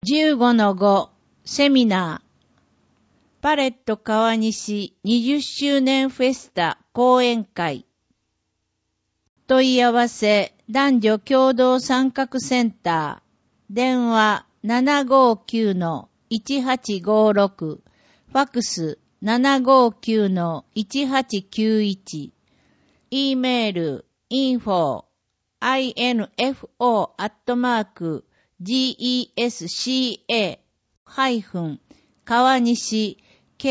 15-5 セミナーパレット川西20周年フェスタ講演会問い合わせ男女共同参画センター電話 759-1856 ファクス 759-1891 E メール info.gesca-川西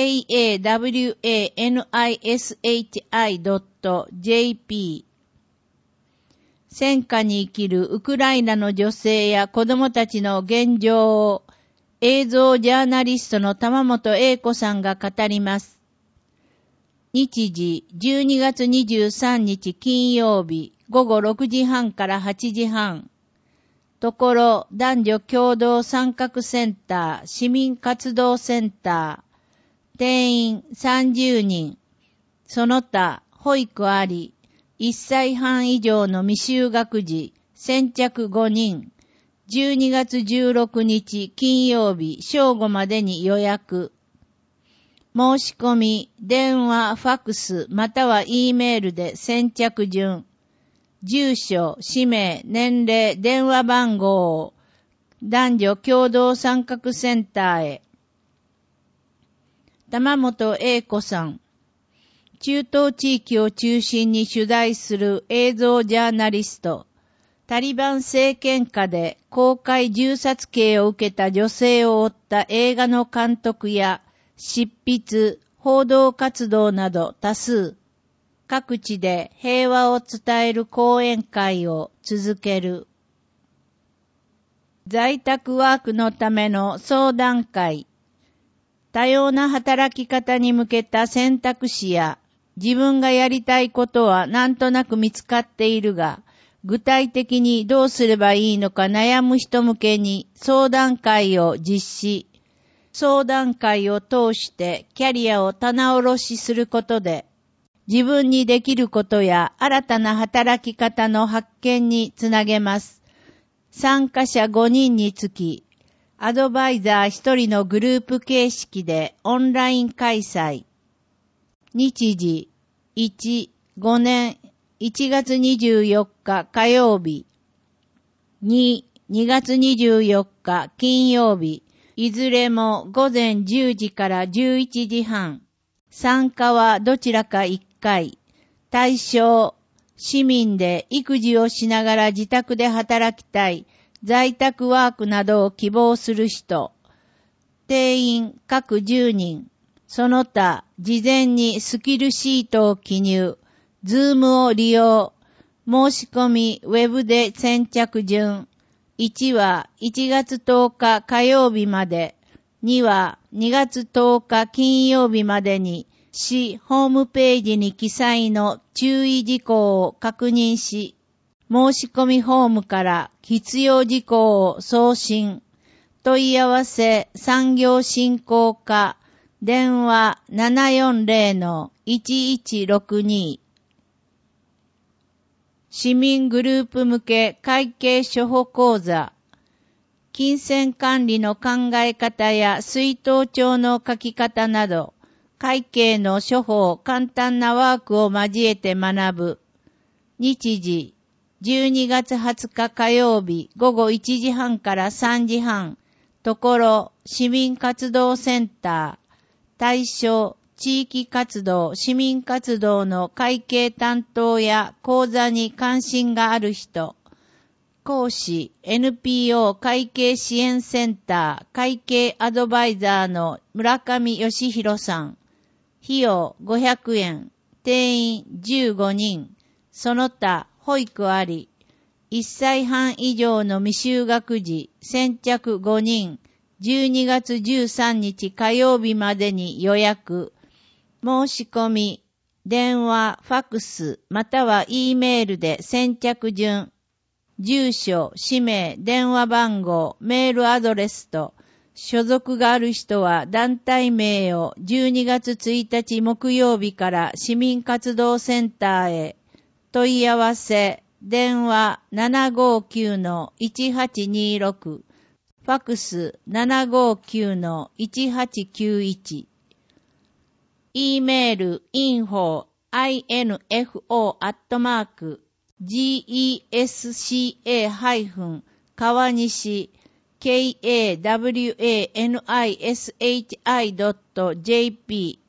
kawanishi.jp 戦火に生きるウクライナの女性や子供たちの現状を映像ジャーナリストの玉本英子さんが語ります。日時12月23日金曜日午後6時半から8時半。ところ男女共同参画センター市民活動センター定員30人。その他保育あり1歳半以上の未就学児先着5人。12月16日金曜日正午までに予約。申し込み、電話、ファクス、または E メールで先着順。住所、氏名、年齢、電話番号を男女共同参画センターへ。玉本英子さん。中東地域を中心に取材する映像ジャーナリスト。タリバン政権下で公開銃殺刑を受けた女性を追った映画の監督や執筆、報道活動など多数。各地で平和を伝える講演会を続ける。在宅ワークのための相談会。多様な働き方に向けた選択肢や自分がやりたいことはなんとなく見つかっているが、具体的にどうすればいいのか悩む人向けに相談会を実施。相談会を通してキャリアを棚卸しすることで、自分にできることや新たな働き方の発見につなげます。参加者5人につき、アドバイザー1人のグループ形式でオンライン開催。日時1、5年1月24日火曜日。2、2月24日金曜日。いずれも午前10時から11時半。参加はどちらか1回。対象、市民で育児をしながら自宅で働きたい、在宅ワークなどを希望する人。定員各10人。その他、事前にスキルシートを記入。ズームを利用。申し込み、ウェブで先着順。1は1月10日火曜日まで、2は2月10日金曜日までに、市ホームページに記載の注意事項を確認し、申し込みフォームから必要事項を送信。問い合わせ産業振興課、電話 740-1162。市民グループ向け会計処方講座。金銭管理の考え方や出納帳の書き方など、会計の処方簡単なワークを交えて学ぶ。日時、12月20日火曜日午後1時半から3時半。ところ、市民活動センター。対象、地域活動、市民活動の会計担当や講座に関心がある人。講師、NPO 会計支援センター会計アドバイザーの村上義弘さん。費用500円。定員15人。その他、保育あり。1歳半以上の未就学児、先着5人。12月13日火曜日までに予約。申し込み、電話、ファクス、または E メールで先着順。住所、氏名、電話番号、メールアドレスと、所属がある人は団体名を12月1日木曜日から市民活動センターへ。問い合わせ、電話 759-1826。フファクス 759-1891。E メール info 川西kawanishi.jp。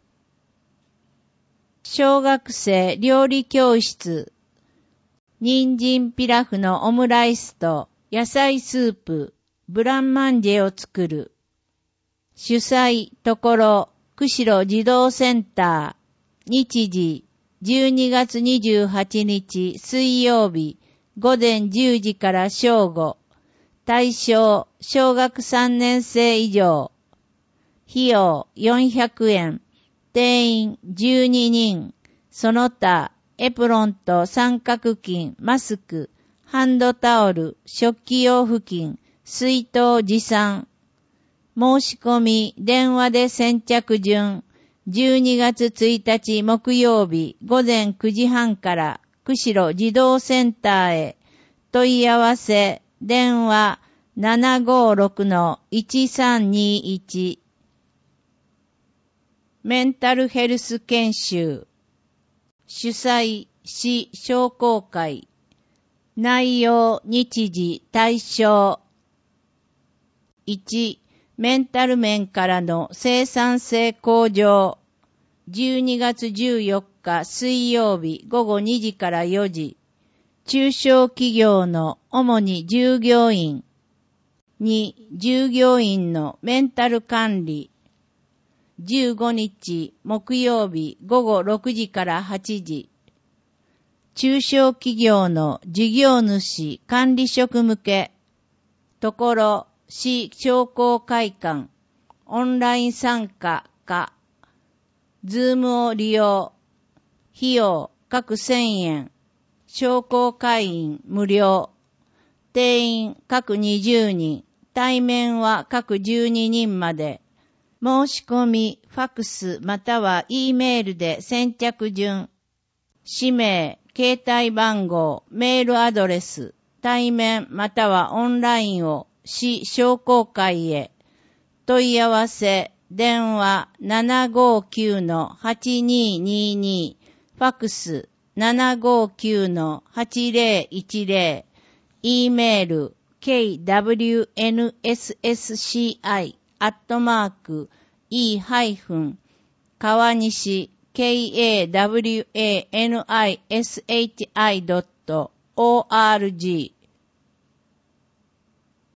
小学生料理教室。人参ピラフのオムライスと野菜スープ、ブランマンジェを作る。主催ところ釧路児童センター。日時12月28日水曜日午前10時から正午。対象小学3年生以上。費用400円。定員12人。その他エプロンと三角巾、マスク、ハンドタオル、食器用布巾、水筒持参。申し込み、電話で先着順。12月1日木曜日午前9時半から釧路児童センターへ。問い合わせ、電話 756-1321。メンタルヘルス研修。主催、市商工会。内容、日時、対象。1、メンタル面からの生産性向上。12月14日水曜日午後2時から4時。中小企業の主に従業員。2、従業員のメンタル管理。15日木曜日午後6時から8時。中小企業の事業主管理職向け。ところ市商工会館。オンライン参加か。ズームを利用。費用各1000円。商工会員無料。定員各20人。対面は各12人まで。申し込み、ファクスまたは E メールで先着順。氏名、携帯番号、メールアドレス、対面またはオンラインを市商工会へ。問い合わせ、電話 759-8222、ファクス 759-8010、E メール、kwnsci@e-川西kawanishi.org